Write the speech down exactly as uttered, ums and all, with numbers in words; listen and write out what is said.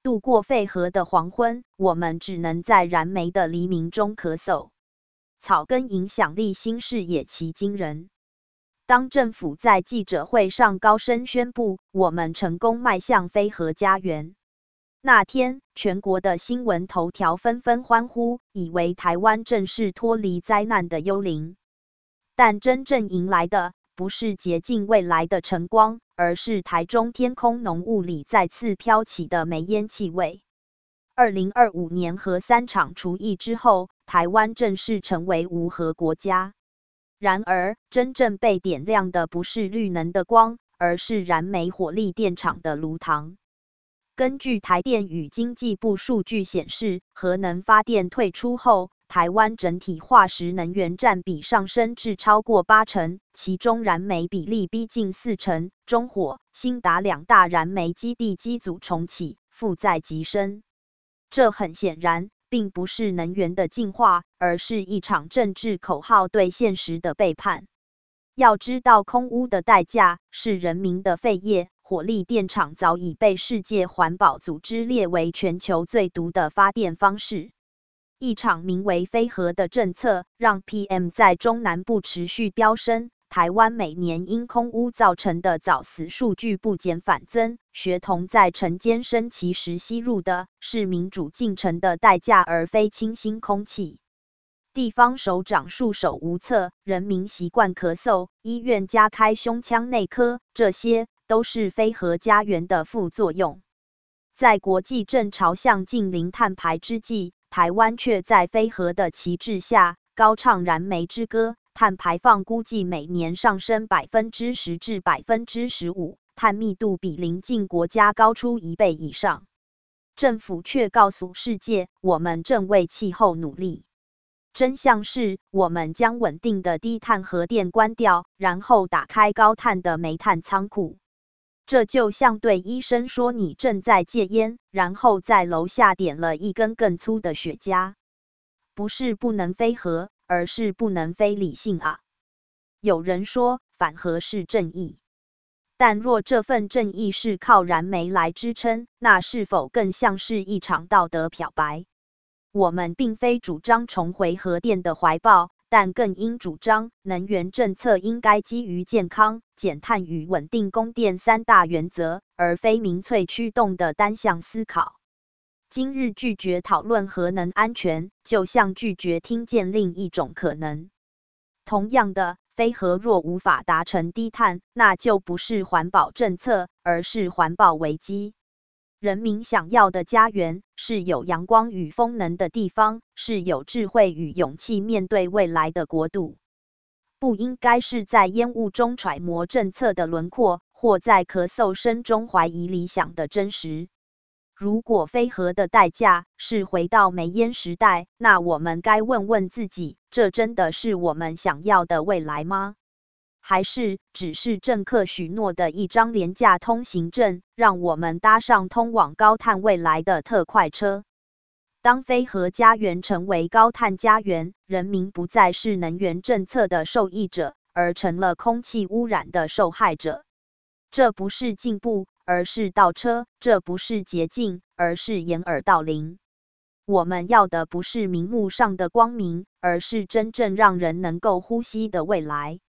度过非核的黄昏，我们只能在燃煤的黎明中咳嗽。草根影响力新视野其惊人。当政府在记者会上高声宣布，我们成功迈向非核家园，那天，全国的新闻头条纷纷欢呼，以为台湾正式脱离灾难的幽灵。但真正迎来的，不是洁净未来的晨光，而是台中天空浓雾里再次飘起的煤烟气味。二零二五年核三厂除役之后，台湾正式成为无核国家。然而，真正被点亮的不是绿能的光，而是燃煤火力电厂的炉膛。根据台电与经济部数据显示，核能发电退出后，台湾整体化石能源占比上升至超过八成，其中燃煤比例逼近四成。中火、兴达两大燃煤基地机组重启，负载急升。这很显然，并不是能源的进化，而是一场政治口号对现实的背叛。要知道，空污的代价是人民的肺叶。火力电厂早已被世界环保组织列为全球最毒的发电方式。一场名为非核的政策，让 P M 在中南部持续飙升。台湾每年因空污造成的早死数据不减反增，学童在晨间升旗时吸入的是民主进程的代价，而非清新空气。地方首长束手无策，人民习惯咳嗽，医院加开胸腔内科，这些都是非核家园的副作用。在国际正朝向近零碳排之际，台湾却在非核的旗帜下高唱燃煤之歌。碳排放估计每年上升百分之十至百分之十五，碳密度比邻近国家高出一倍以上。政府却告诉世界，我们正为气候努力。真相是，我们将稳定的低碳核电关掉，然后打开高碳的煤炭仓库。这就像对医生说你正在戒烟，然后在楼下点了一根更粗的雪茄。不是不能非核，而是不能非理性啊！有人说反核是正义，但若这份正义是靠燃煤来支撑，那是否更像是一场道德漂白？我们并非主张重回核电的怀抱，但更应主张能源政策应该基于健康、减碳与稳定供电三大原则，而非民粹驱动的单向思考。今日拒绝讨论核能安全，就像拒绝听见另一种可能。同样的，非核若无法达成低碳，那就不是环保政策，而是环保危机。人民想要的家园，是有阳光与风能的地方，是有智慧与勇气面对未来的国度。不应该是在烟雾中揣摩政策的轮廓，或在咳嗽声中怀疑理想的真实。如果非核的代价是回到煤烟时代，那我们该问问自己，这真的是我们想要的未来吗？还是只是政客许诺的一张廉价通行证，让我们搭上通往高碳未来的特快车？当非核家园成为高碳家园，人民不再是能源政策的受益者，而成了空气污染的受害者。这不是进步，而是倒车；这不是捷径，而是掩耳盗铃。我们要的不是明目上的光明，而是真正让人能够呼吸的未来。